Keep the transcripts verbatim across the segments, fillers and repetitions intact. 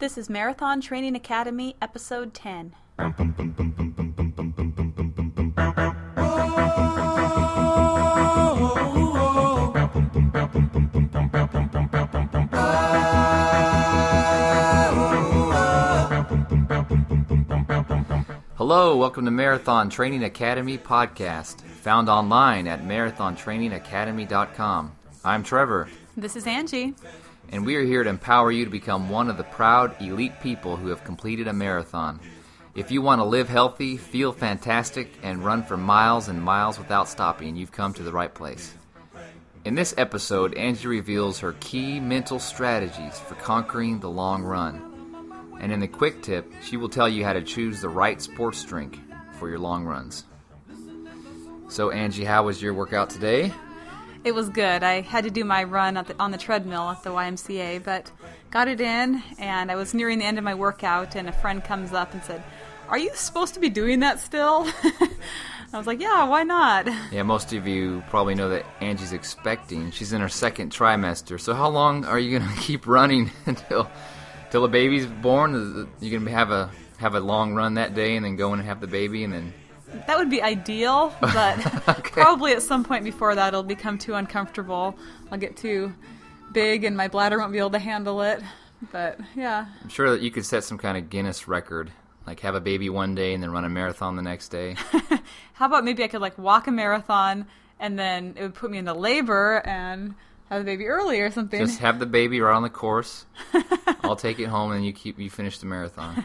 This is Marathon Training Academy, Episode ten. Hello, welcome to Marathon Training Academy podcast, found online at marathon training academy dot com. I'm Trevor. This is Angie. And we are here to empower you to become one of the proud, elite people who have completed a marathon. If you want to live healthy, feel fantastic, and run for miles and miles without stopping, you've come to the right place. In this episode, Angie reveals her key mental strategies for conquering the long run. And in the quick tip, she will tell you how to choose the right sports drink for your long runs. So Angie, how was your workout today? It was good. I had to do my run at the, on the treadmill at the Y M C A, but got it in, and I was nearing the end of my workout, and a friend comes up and said, "Are you supposed to be doing that still?" I was like, yeah, why not? Yeah, most of you probably know that Angie's expecting. She's in her second trimester. So how long are you going to keep running until until the baby's born? You're going to have a have a long run that day and then go in and have the baby and then... That would be ideal, but okay. Probably at some point before that it'll become too uncomfortable. I'll get too big and my bladder won't be able to handle it. But, yeah. I'm sure that you could set some kind of Guinness record, like have a baby one day and then run a marathon the next day. How about maybe I could like walk a marathon and then it would put me into labor and have the baby early or something. Just have the baby right on the course. I'll take it home and you keep you finish the marathon.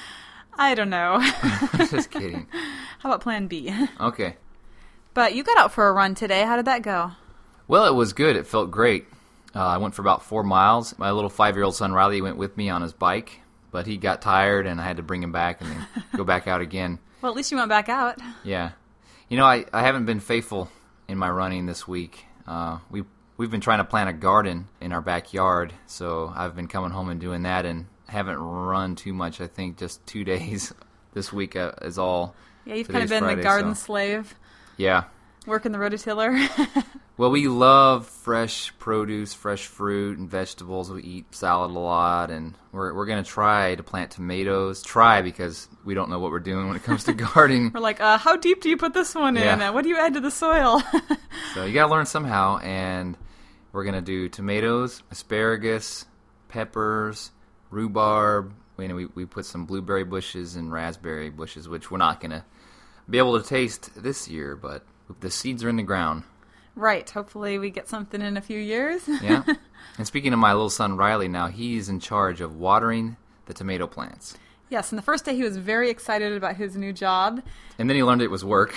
I don't know. Just kidding. How about plan B? Okay. But you got out for a run today. How did that go? Well, it was good. It felt great. Uh, I went for about four miles. My little five-year-old son, Riley, went with me on his bike, but he got tired, and I had to bring him back and then go back out again. Well, at least you went back out. Yeah. You know, I, I haven't been faithful in my running this week. Uh, we, we've been trying to plant a garden in our backyard, so I've been coming home and doing that, and haven't run too much. I think just two days this week uh, is all. Yeah, you've Today's kind of been Friday, the garden so. slave. Yeah. Working the rototiller. Well, we love fresh produce, fresh fruit and vegetables. We eat salad a lot, and we're we're going to try to plant tomatoes. Try, because we don't know what we're doing when it comes to gardening. We're like, uh, how deep do you put this one yeah. in? Uh, what do you add to the soil? So you got to learn somehow, and we're going to do tomatoes, asparagus, peppers, rhubarb. We, we we put some blueberry bushes and raspberry bushes, which we're not going to be able to taste this year, but the seeds are in the ground. Right. Hopefully we get something in a few years. Yeah. And speaking of my little son Riley now, he's in charge of watering the tomato plants. Yes, and the first day he was very excited about his new job. And then he learned it was work.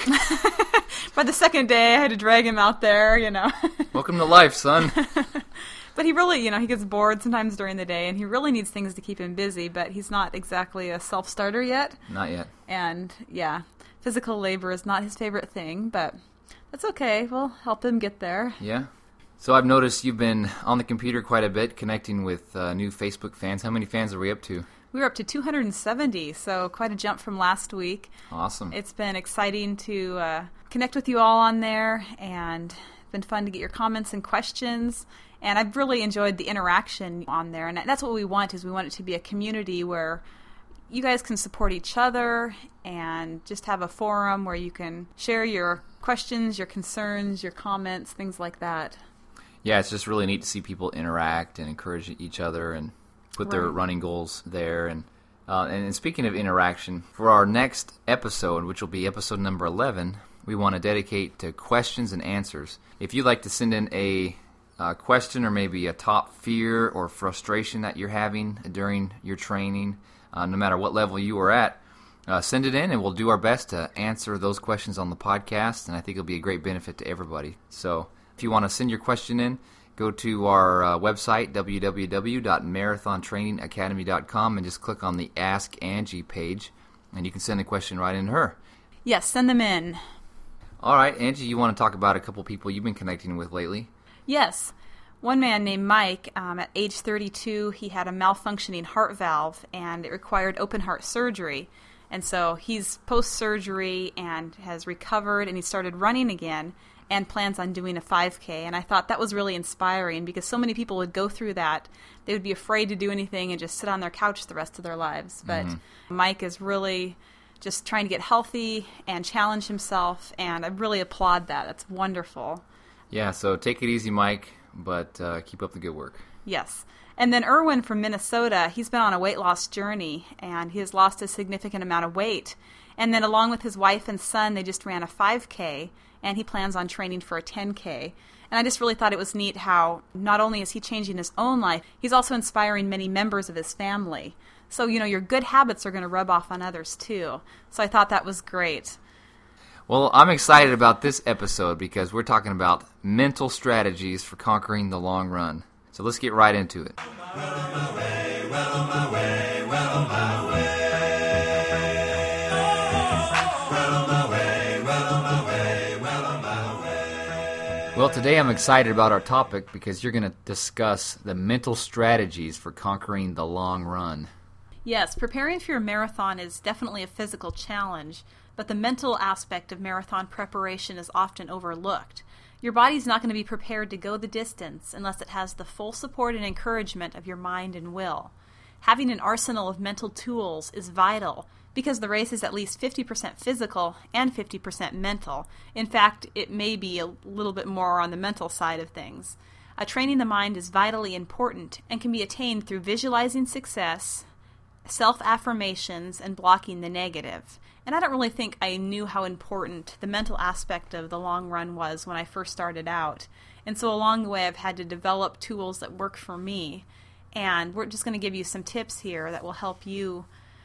By the second day, I had to drag him out there, you know. Welcome to life, son. But he really, you know, he gets bored sometimes during the day, and he really needs things to keep him busy, but he's not exactly a self-starter yet. Not yet. And, yeah, physical labor is not his favorite thing, but that's okay. We'll help him get there. Yeah. So I've noticed you've been on the computer quite a bit, connecting with uh, new Facebook fans. How many fans are we up to? We were up to two hundred seventy, so quite a jump from last week. Awesome. It's been exciting to uh, connect with you all on there, and it's been fun to get your comments and questions. And I've really enjoyed the interaction on there, and that's what we want, is we want it to be a community where you guys can support each other and just have a forum where you can share your questions, your concerns, your comments, things like that. Yeah, it's just really neat to see people interact and encourage each other and put their Right. running goals there. And, uh, and and speaking of interaction, for our next episode, which will be episode number eleven, we want to dedicate to questions and answers. If you'd like to send in a uh, question or maybe a top fear or frustration that you're having during your training, uh, no matter what level you are at, uh, send it in and we'll do our best to answer those questions on the podcast, and I think it'll be a great benefit to everybody. So if you want to send your question in, go to our uh, website, w w w dot marathon training academy dot com, and just click on the Ask Angie page, and you can send a question right in to her. Yes, send them in. All right, Angie, you want to talk about a couple people you've been connecting with lately? Yes. One man named Mike, um, at age thirty-two, he had a malfunctioning heart valve, and it required open heart surgery. And so he's post-surgery and has recovered, and he started running again. and plans on doing a five K. And I thought that was really inspiring because so many people would go through that. They would be afraid to do anything and just sit on their couch the rest of their lives. But mm-hmm. Mike is really just trying to get healthy and challenge himself, and I really applaud that. That's wonderful. Yeah, so take it easy, Mike, but uh, keep up the good work. Yes. And then Erwin from Minnesota, he's been on a weight loss journey, and he has lost a significant amount of weight. And then along with his wife and son, they just ran a five K, and he plans on training for a ten K. And I just really thought it was neat how not only is he changing his own life, he's also inspiring many members of his family. So, you know, your good habits are going to rub off on others, too. So I thought that was great. Well, I'm excited about this episode because we're talking about mental strategies for conquering the long run. So let's get right into it. Well on my way, well on my way, well on my way. Well on my way, well on my way, well on my way. Well, today I'm excited about our topic because you're going to discuss the mental strategies for conquering the long run. Yes, preparing for your marathon is definitely a physical challenge, but the mental aspect of marathon preparation is often overlooked. Your body's not going to be prepared to go the distance unless it has the full support and encouragement of your mind and will. Having an arsenal of mental tools is vital because the race is at least fifty percent physical and fifty percent mental. In fact, it may be a little bit more on the mental side of things. Uh, training the mind is vitally important and can be attained through visualizing success, self-affirmations, and blocking the negative. And I don't really think I knew how important the mental aspect of the long run was when I first started out. And so along the way, I've had to develop tools that work for me. And we're just going to give you some tips here that will help you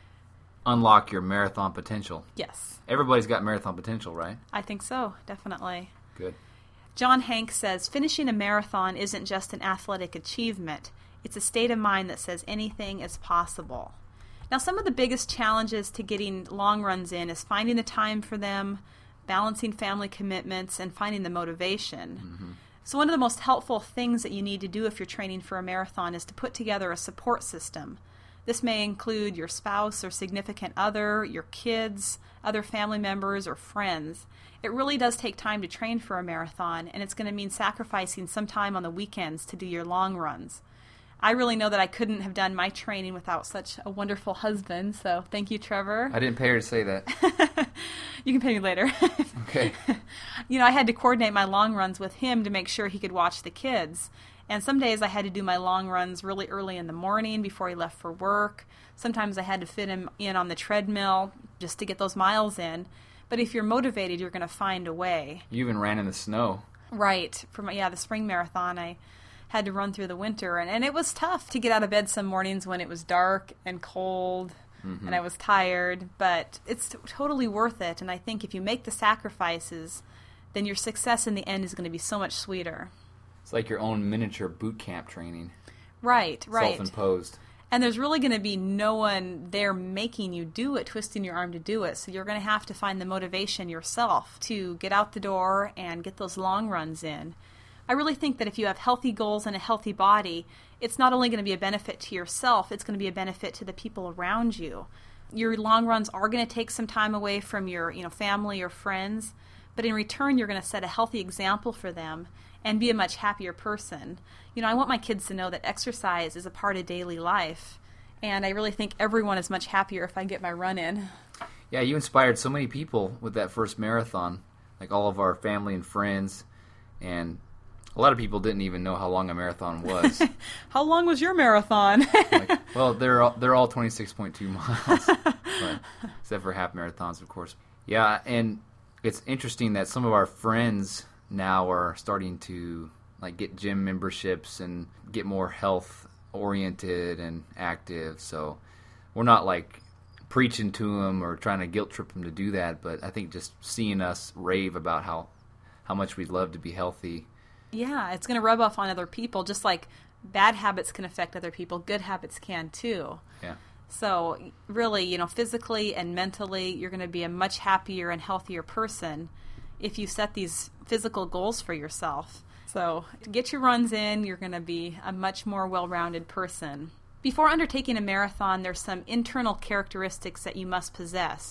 unlock your marathon potential. Yes. Everybody's got marathon potential, right? I think so, definitely. Good. John Hank says, finishing a marathon isn't just an athletic achievement. It's a state of mind that says anything is possible. Now, some of the biggest challenges to getting long runs in is finding the time for them, balancing family commitments, and finding the motivation. Mm-hmm. So one of the most helpful things that you need to do if you're training for a marathon is to put together a support system. This may include your spouse or significant other, your kids, other family members, or friends. It really does take time to train for a marathon, and it's going to mean sacrificing some time on the weekends to do your long runs. I really know that I couldn't have done my training without such a wonderful husband, so thank you, Trevor. I didn't pay her to say that. You can pay me later. Okay. You know, I had to coordinate my long runs with him to make sure he could watch the kids. And some days I had to do my long runs really early in the morning before he left for work. Sometimes I had to fit him in on the treadmill just to get those miles in. But if you're motivated, you're going to find a way. You even ran in the snow. Right. For my, yeah, the spring marathon, I had to run through the winter, and, and it was tough to get out of bed some mornings when it was dark and cold, mm-hmm. and I was tired, but it's t- totally worth it, and I think if you make the sacrifices, then your success in the end is going to be so much sweeter. It's like your own miniature boot camp training. Right, right. Self-imposed. And there's really going to be no one there making you do it, twisting your arm to do it, so you're going to have to find the motivation yourself to get out the door and get those long runs in. I really think that if you have healthy goals and a healthy body, it's not only going to be a benefit to yourself, it's going to be a benefit to the people around you. Your long runs are going to take some time away from your, you know, family or friends, but in return you're going to set a healthy example for them and be a much happier person. You know, I want my kids to know that exercise is a part of daily life, and I really think everyone is much happier if I get my run in. Yeah, you inspired so many people with that first marathon, like all of our family and friends, and a lot of people didn't even know how long a marathon was. How long was your marathon? Like, well, they're all, they're all twenty-six point two miles, but, except for half marathons, of course. Yeah, and it's interesting that some of our friends now are starting to like get gym memberships and get more health oriented and active. So we're not like preaching to them or trying to guilt trip them to do that, but I think just seeing us rave about how how much we'd love to be healthy. Yeah, it's going to rub off on other people, just like bad habits can affect other people, good habits can too. Yeah. So really, you know, physically and mentally, you're going to be a much happier and healthier person if you set these physical goals for yourself. So to get your runs in, you're going to be a much more well-rounded person. Before undertaking a marathon, there's some internal characteristics that you must possess.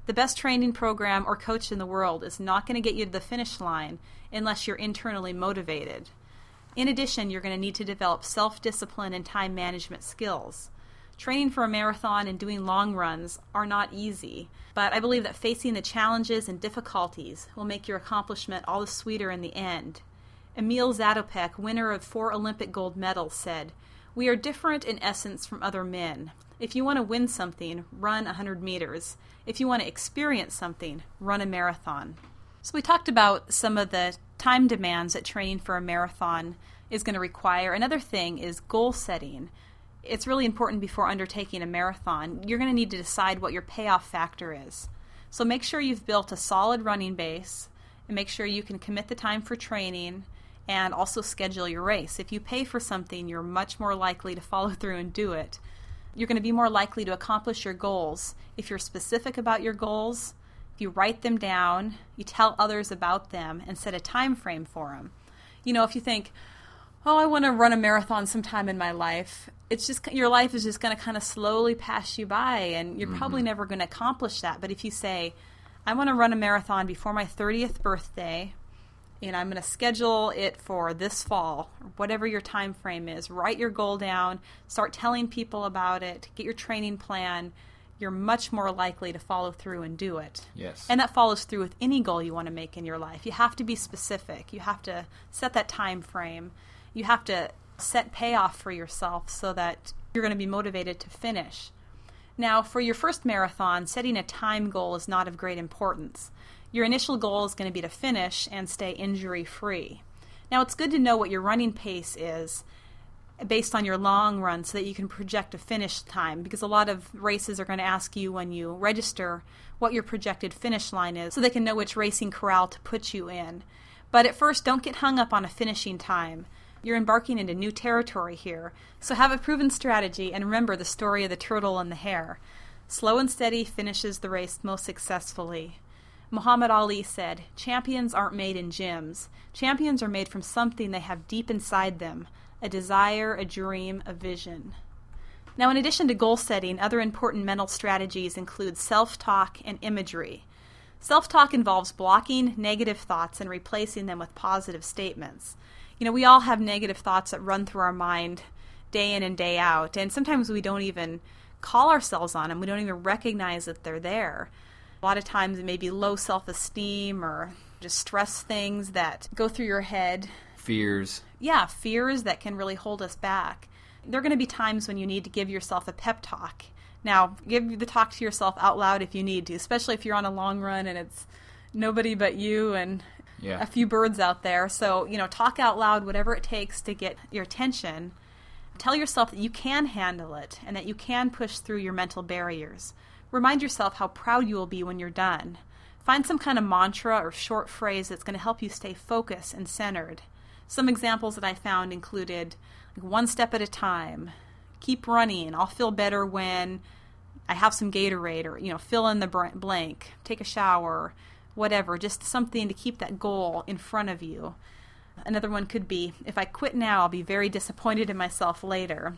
The best training program or coach in the world is not going to get you to the finish line unless you're internally motivated. In addition, you're going to need to develop self-discipline and time management skills. Training for a marathon and doing long runs are not easy, but I believe that facing the challenges and difficulties will make your accomplishment all the sweeter in the end. Emil Zatopek, winner of four Olympic gold medals, said, "We are different in essence from other men. If you want to win something, run one hundred meters. If you want to experience something, run a marathon." So we talked about some of the time demands that training for a marathon is going to require. Another thing is goal setting. It's really important before undertaking a marathon. You're going to need to decide what your payoff factor is. So make sure you've built a solid running base, and make sure you can commit the time for training, and also schedule your race. If you pay for something, you're much more likely to follow through and do it. You're going to be more likely to accomplish your goals if you're specific about your goals, if you write them down, you tell others about them, and set a time frame for them. You know, if you think, oh, I want to run a marathon sometime in my life, it's just your life is just going to kind of slowly pass you by, and you're mm-hmm. probably never going to accomplish that. But if you say, I want to run a marathon before my thirtieth birthday, and I'm going to schedule it for this fall, or whatever your time frame is, write your goal down, start telling people about it, get your training plan, you're much more likely to follow through and do it. Yes. And that follows through with any goal you want to make in your life. You have to be specific. You have to set that time frame. You have to set payoff for yourself so that you're going to be motivated to finish. Now, for your first marathon, setting a time goal is not of great importance. Your initial goal is going to be to finish and stay injury-free. Now, it's good to know what your running pace is based on your long run so that you can project a finish time, because a lot of races are going to ask you when you register what your projected finish line is so they can know which racing corral to put you in. But at first, don't get hung up on a finishing time. You're embarking into new territory here, so have a proven strategy and remember the story of the turtle and the hare. Slow and steady finishes the race most successfully. Muhammad Ali said, "Champions aren't made in gyms. Champions are made from something they have deep inside them, a desire, a dream, a vision." Now, in addition to goal setting, other important mental strategies include self-talk and imagery. Self-talk involves blocking negative thoughts and replacing them with positive statements. You know, we all have negative thoughts that run through our mind day in and day out, and sometimes we don't even call ourselves on them. We don't even recognize that they're there. A lot of times it may be low self-esteem or just stress things that go through your head. Fears. Yeah, fears that can really hold us back. There are going to be times when you need to give yourself a pep talk. Now, give the talk to yourself out loud if you need to, especially if you're on a long run and it's nobody but you and yeah. a few birds out there. So, you know, talk out loud, whatever it takes to get your attention. Tell yourself that you can handle it and that you can push through your mental barriers. Remind yourself how proud you will be when you're done. Find some kind of mantra or short phrase that's going to help you stay focused and centered. Some examples that I found included like, one step at a time, keep running, I'll feel better when I have some Gatorade, or, you know, fill in the blank, take a shower, whatever, just something to keep that goal in front of you. Another one could be, if I quit now, I'll be very disappointed in myself later.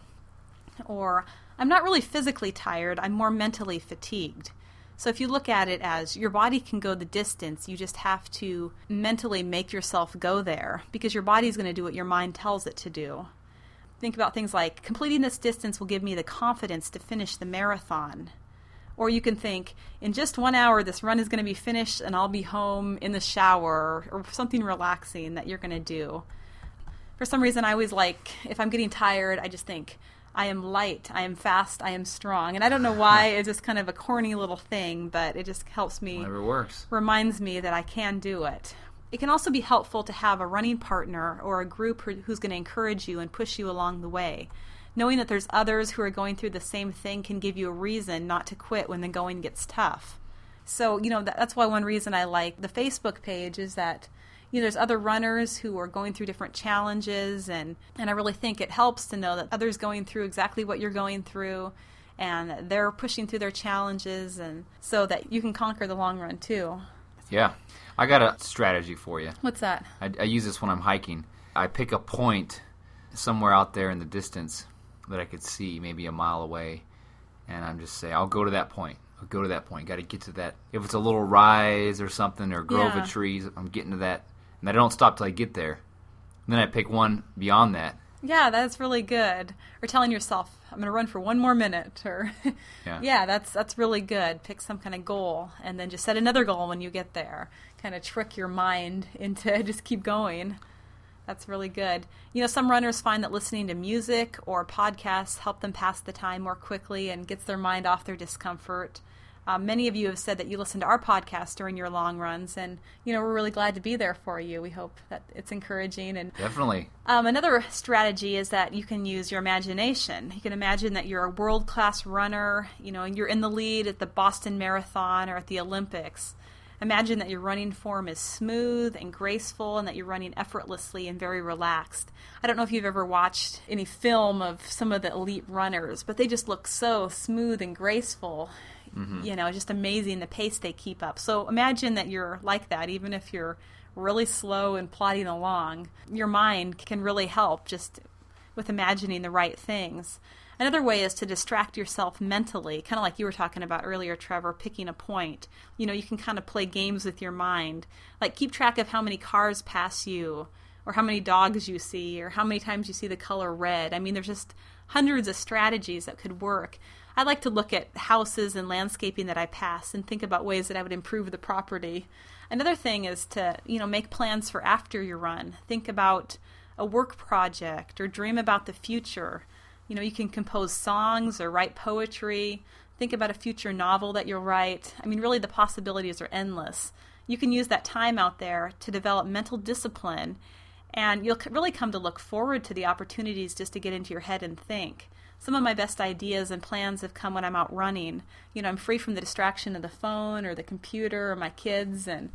Or, I'm not really physically tired, I'm more mentally fatigued. So if you look at it as your body can go the distance, you just have to mentally make yourself go there, because your body's going to do what your mind tells it to do. Think about things like, completing this distance will give me the confidence to finish the marathon. Or you can think, in just one hour this run is going to be finished and I'll be home in the shower, or something relaxing that you're going to do. For some reason I always like, if I'm getting tired, I just think, I am light, I am fast, I am strong. And I don't know why, it's just kind of a corny little thing, but it just helps me, whatever works, reminds me that I can do it. It can also be helpful to have a running partner or a group who's going to encourage you and push you along the way. Knowing that there's others who are going through the same thing can give you a reason not to quit when the going gets tough. So, you know, that's why one reason I like the Facebook page is that, you know, there's other runners who are going through different challenges, and, and I really think it helps to know that others going through exactly what you're going through, and they're pushing through their challenges, and so that you can conquer the long run too. Yeah. I got a strategy for you. What's that? I, I use this when I'm hiking. I pick a point somewhere out there in the distance that I could see, maybe a mile away, and I'm just say, I'll go to that point. go to that point. Got to get to that. If it's a little rise or something or grove Yeah. of trees, I'm getting to that. And I don't stop till I get there. And then I pick one beyond that. Yeah, that's really good. Or telling yourself, I'm going to run for one more minute. Or Yeah. yeah, that's that's really good. Pick some kind of goal and then just set another goal when you get there. Kind of trick your mind into just keep going. That's really good. You know, some runners find that listening to music or podcasts help them pass the time more quickly and gets their mind off their discomfort. Um, many of you have said that you listen to our podcast during your long runs, and, you know, we're really glad to be there for you. We hope that it's encouraging. And Definitely. um, another strategy is that you can use your imagination. You can imagine that you're a world-class runner, you know, and you're in the lead at the Boston Marathon or at the Olympics. Imagine that your running form is smooth and graceful and that you're running effortlessly and very relaxed. I don't know if you've ever watched any film of some of the elite runners, but they just look so smooth and graceful. Mm-hmm. You know, just amazing the pace they keep up. So imagine that you're like that, even if you're really slow and plodding along. Your mind can really help just with imagining the right things. Another way is to distract yourself mentally, kind of like you were talking about earlier, Trevor, picking a point. You know, you can kind of play games with your mind, like keep track of how many cars pass you, or how many dogs you see, or how many times you see the color red. I mean, there's just hundreds of strategies that could work. I like to look at houses and landscaping that I pass and think about ways that I would improve the property. Another thing is to, you know, make plans for after your run. Think about a work project or dream about the future. You know, you can compose songs or write poetry. Think about a future novel that you'll write. I mean, really the possibilities are endless. You can use that time out there to develop mental discipline, and you'll really come to look forward to the opportunities just to get into your head and think. Some of my best ideas and plans have come when I'm out running. You know, I'm free from the distraction of the phone or the computer or my kids, and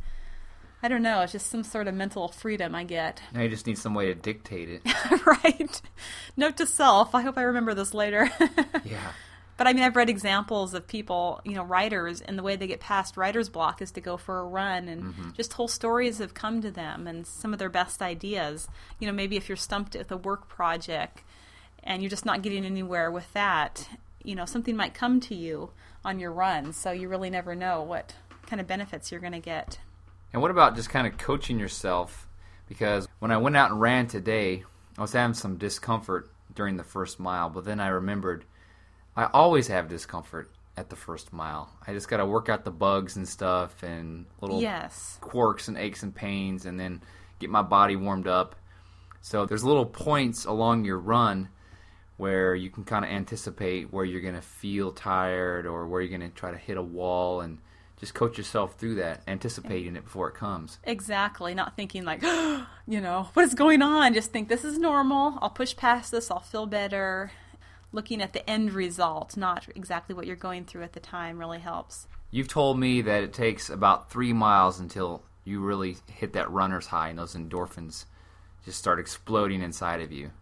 I don't know, it's just some sort of mental freedom I get. Now you just need some way to dictate it. Right. Note to self, I hope I remember this later. Yeah. But I mean, I've read examples of people, you know, writers, and the way they get past writer's block is to go for a run, and mm-hmm. just whole stories have come to them and some of their best ideas. You know, maybe if you're stumped with a work project and you're just not getting anywhere with that, you know, something might come to you on your run, so you really never know what kind of benefits you're going to get. And what about just kind of coaching yourself? Because when I went out and ran today, I was having some discomfort during the first mile, but then I remembered I always have discomfort at the first mile. I just got to work out the bugs and stuff and little yes. quirks and aches and pains, and then get my body warmed up. So there's little points along your run where you can kind of anticipate where you're going to feel tired or where you're going to try to hit a wall, and just coach yourself through that, anticipating it before it comes. Exactly. Not thinking like, you know, what is going on? Just think this is normal. I'll push past this. I'll feel better. Looking at the end result, not exactly what you're going through at the time, really helps. You've told me that it takes about three miles until you really hit that runner's high and those endorphins just start exploding inside of you.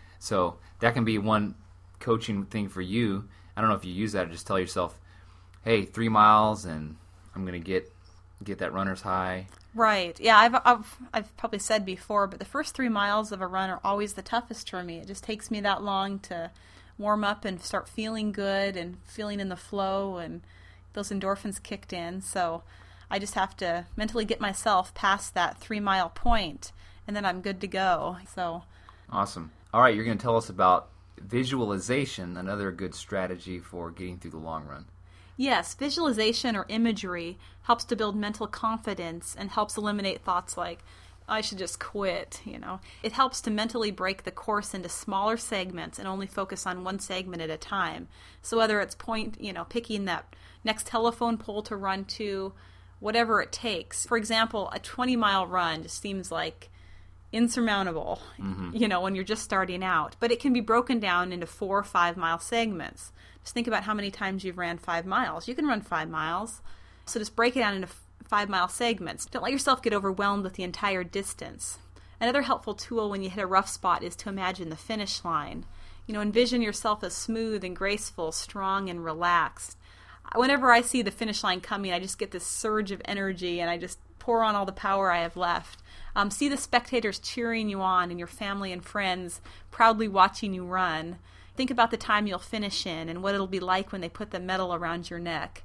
So that can be one coaching thing for you. I don't know if you use that or just tell yourself, hey, three miles and I'm going to get get that runner's high. Right. Yeah, I've, I've I've probably said before, but the first three miles of a run are always the toughest for me. It just takes me that long to warm up and start feeling good and feeling in the flow, and those endorphins kicked in. So I just have to mentally get myself past that three-mile point, and then I'm good to go. So awesome. All right, you're going to tell us about visualization, another good strategy for getting through the long run. Yes, visualization or imagery helps to build mental confidence and helps eliminate thoughts like, I should just quit, you know. It helps to mentally break the course into smaller segments and only focus on one segment at a time. So whether it's point, you know, picking that next telephone pole to run to, whatever it takes. For example, a twenty-mile run just seems like insurmountable, mm-hmm. you know, when you're just starting out. But it can be broken down into four or five mile segments. Just think about how many times you've ran five miles. You can run five miles. So just break it down into five mile segments. Don't let yourself get overwhelmed with the entire distance. Another helpful tool when you hit a rough spot is to imagine the finish line. You know, envision yourself as smooth and graceful, strong and relaxed. Whenever I see the finish line coming, I just get this surge of energy and I just pour on all the power I have left. Um, see the spectators cheering you on and your family and friends proudly watching you run. Think about the time you'll finish in and what it'll be like when they put the medal around your neck.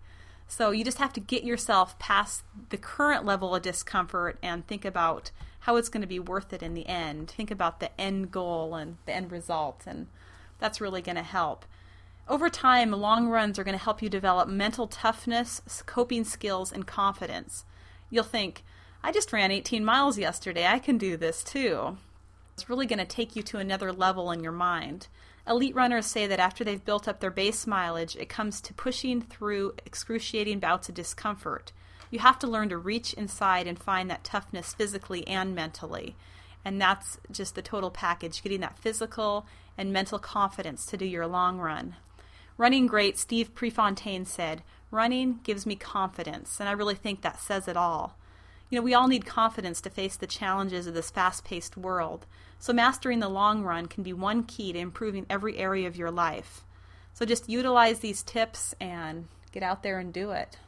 So you just have to get yourself past the current level of discomfort and think about how it's going to be worth it in the end. Think about the end goal and the end result, and that's really going to help. Over time, long runs are going to help you develop mental toughness, coping skills, and confidence. You'll think, I just ran eighteen miles yesterday. I can do this too. It's really going to take you to another level in your mind. Elite runners say that after they've built up their base mileage, it comes to pushing through excruciating bouts of discomfort. You have to learn to reach inside and find that toughness physically and mentally. And that's just the total package, getting that physical and mental confidence to do your long run. Running great Steve Prefontaine said, "Running gives me confidence," and I really think that says it all. You know, we all need confidence to face the challenges of this fast-paced world. So mastering the long run can be one key to improving every area of your life. So just utilize these tips and get out there and do it.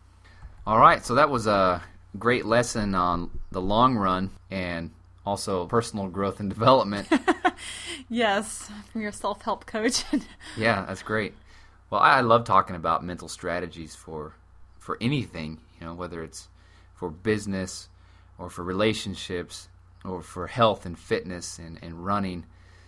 All right, so that was a great lesson on the long run and also personal growth and development. Yes, from your self-help coach. Yeah, that's great. Well, I love talking about mental strategies for for anything, you know, whether it's for business or for relationships or for health and fitness and, and running.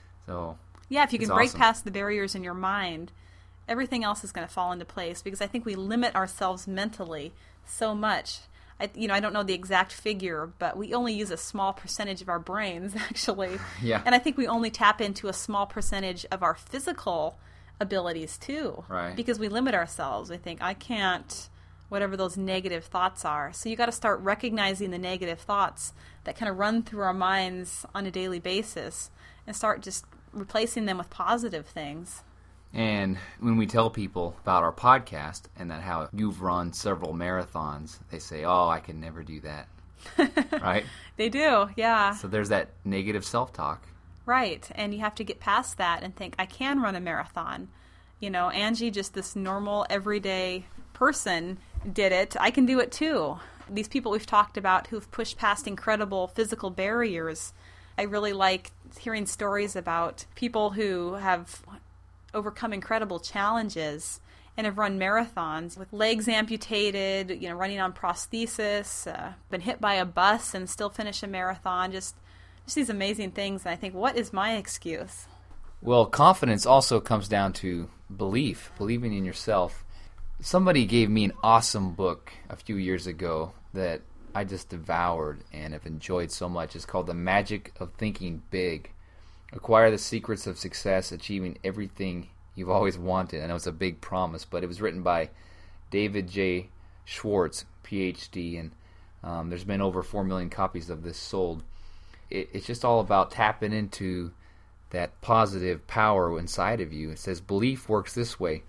So yeah, if you can break awesome. past the barriers in your mind, everything else is going to fall into place, because I think we limit ourselves mentally so much. I, you know, I don't know the exact figure, but we only use a small percentage of our brains, actually. Yeah. And I think we only tap into a small percentage of our physical abilities, too. Right. Because we limit ourselves. We think, I can't, whatever those negative thoughts are. So you got to start recognizing the negative thoughts that kind of run through our minds on a daily basis and start just replacing them with positive things. And when we tell people about our podcast and that how you've run several marathons, they say, oh, I can never do that. Right? They do, yeah. So there's that negative self-talk. Right. And you have to get past that and think, I can run a marathon. You know, Angie, just this normal, everyday person, did it. I can do it too. These people we've talked about who've pushed past incredible physical barriers. I really like hearing stories about people who have overcome incredible challenges and have run marathons with legs amputated, you know, running on prosthesis, uh, been hit by a bus and still finish a marathon. Just, just these amazing things. And I think, what is my excuse? Well, confidence also comes down to belief, believing in yourself. Somebody gave me an awesome book a few years ago that I just devoured and have enjoyed so much. It's called The Magic of Thinking Big. Acquire the secrets of success, achieving everything you've always wanted. I know it's a big promise, but it was written by David J. Schwartz, P H D, and um, there's been over four million copies of this sold. It, it's just all about tapping into that positive power inside of you. It says belief works this way.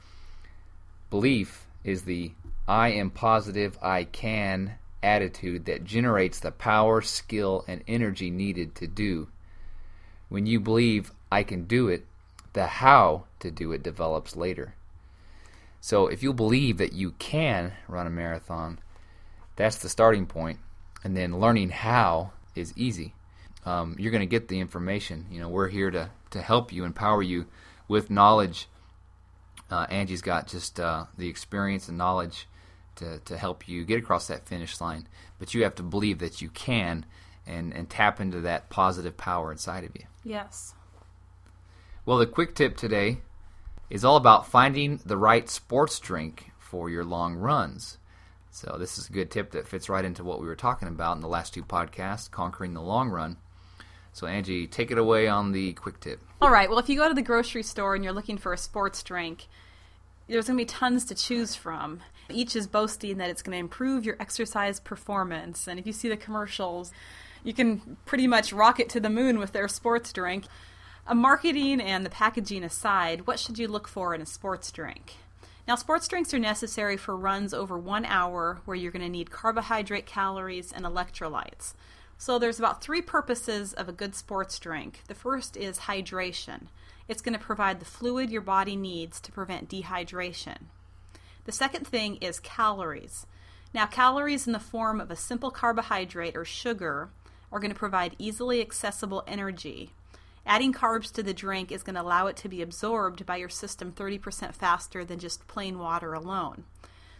Belief is the I am positive, I can attitude that generates the power, skill, and energy needed to do. When you believe I can do it, the how to do it develops later. So if you believe that you can run a marathon, that's the starting point. And then learning how is easy. Um, you're going to get the information. You know, we're here to, to help you, empower you with knowledge. Uh, Angie's got just uh, the experience and knowledge to, to help you get across that finish line. But you have to believe that you can and, and tap into that positive power inside of you. Yes. Well, the quick tip today is all about finding the right sports drink for your long runs. So this is a good tip that fits right into what we were talking about in the last two podcasts, Conquering the Long Run. So Angie, take it away on the quick tip. All right. Well, if you go to the grocery store and you're looking for a sports drink, there's going to be tons to choose from. Each is boasting that it's going to improve your exercise performance. And if you see the commercials, you can pretty much rocket to the moon with their sports drink. A marketing and the packaging aside, what should you look for in a sports drink? Now, sports drinks are necessary for runs over one hour where you're going to need carbohydrate, calories, and electrolytes. So there's about three purposes of a good sports drink. The first is hydration. It's going to provide the fluid your body needs to prevent dehydration. The second thing is calories. Now, calories in the form of a simple carbohydrate or sugar are going to provide easily accessible energy. Adding carbs to the drink is going to allow it to be absorbed by your system thirty percent faster than just plain water alone.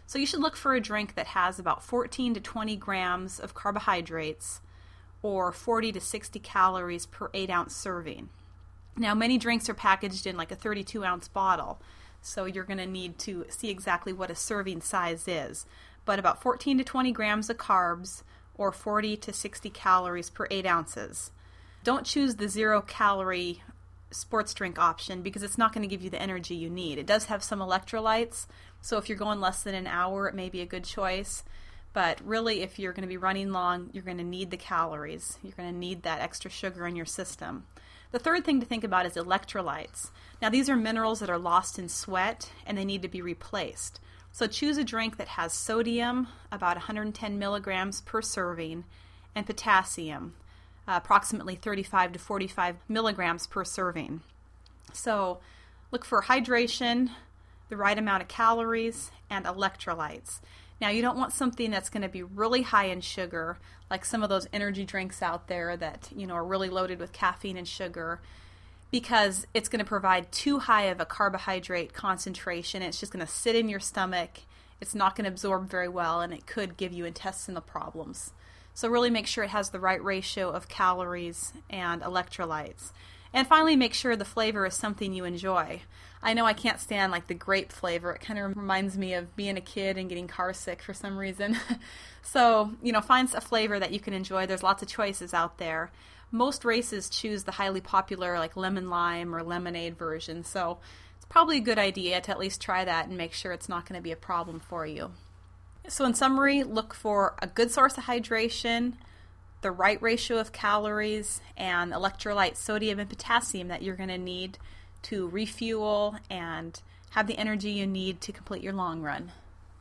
So you should look for a drink that has about fourteen to twenty grams of carbohydrates or forty to sixty calories per eight ounce serving. Now, many drinks are packaged in like a thirty-two ounce bottle, so you're going to need to see exactly what a serving size is. But about fourteen to twenty grams of carbs or forty to sixty calories per eight ounces. Don't choose the zero calorie sports drink option because it's not going to give you the energy you need. It does have some electrolytes, so if you're going less than an hour, it may be a good choice. But really, if you're going to be running long, you're going to need the calories. You're going to need that extra sugar in your system. The third thing to think about is electrolytes. Now, these are minerals that are lost in sweat, and they need to be replaced. So choose a drink that has sodium, about one hundred ten milligrams per serving, and potassium, uh, approximately thirty-five to forty-five milligrams per serving. So look for hydration, the right amount of calories, and electrolytes. Now, you don't want something that's going to be really high in sugar, like some of those energy drinks out there that, you know, are really loaded with caffeine and sugar, because it's going to provide too high of a carbohydrate concentration. It's just going to sit in your stomach. It's not going to absorb very well, and it could give you intestinal problems. So really make sure it has the right ratio of calories and electrolytes. And finally, make sure the flavor is something you enjoy. I know I can't stand like the grape flavor. It kind of reminds me of being a kid and getting car sick for some reason. So, you know, find a flavor that you can enjoy. There's lots of choices out there. Most races choose the highly popular like lemon lime or lemonade version. So it's probably a good idea to at least try that and make sure it's not going to be a problem for you. So in summary, look for a good source of hydration, the right ratio of calories, and electrolytes, sodium and potassium that you're going to need to refuel and have the energy you need to complete your long run.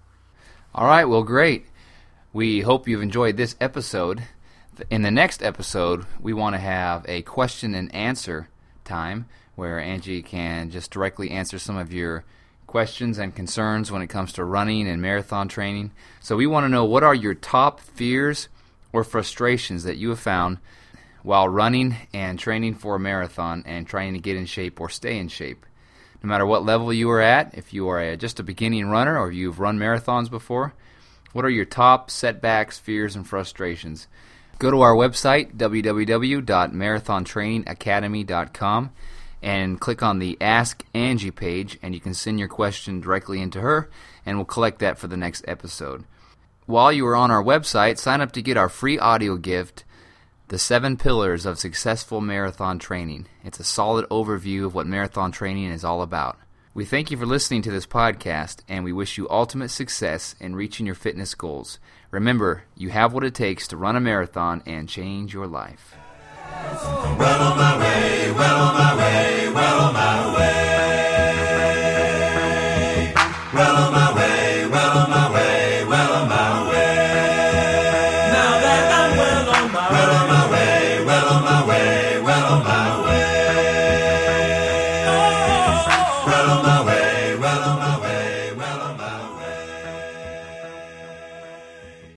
All right, well, great. We hope you've enjoyed this episode. In the next episode, we want to have a question and answer time where Angie can just directly answer some of your questions and concerns when it comes to running and marathon training. So we want to know, what are your top fears or frustrations that you have found while running and training for a marathon and trying to get in shape or stay in shape? No matter what level you are at, if you are a, just a beginning runner or you've run marathons before, what are your top setbacks, fears, and frustrations? Go to our website, w w w dot marathon training academy dot com, and click on the Ask Angie page, and you can send your question directly into her, and we'll collect that for the next episode. While you are on our website, sign up to get our free audio gift, The Seven Pillars of Successful Marathon Training. It's a solid overview of what marathon training is all about. We thank you for listening to this podcast, and we wish you ultimate success in reaching your fitness goals. Remember, you have what it takes to run a marathon and change your life. Well on my way, well on my way, well on my way.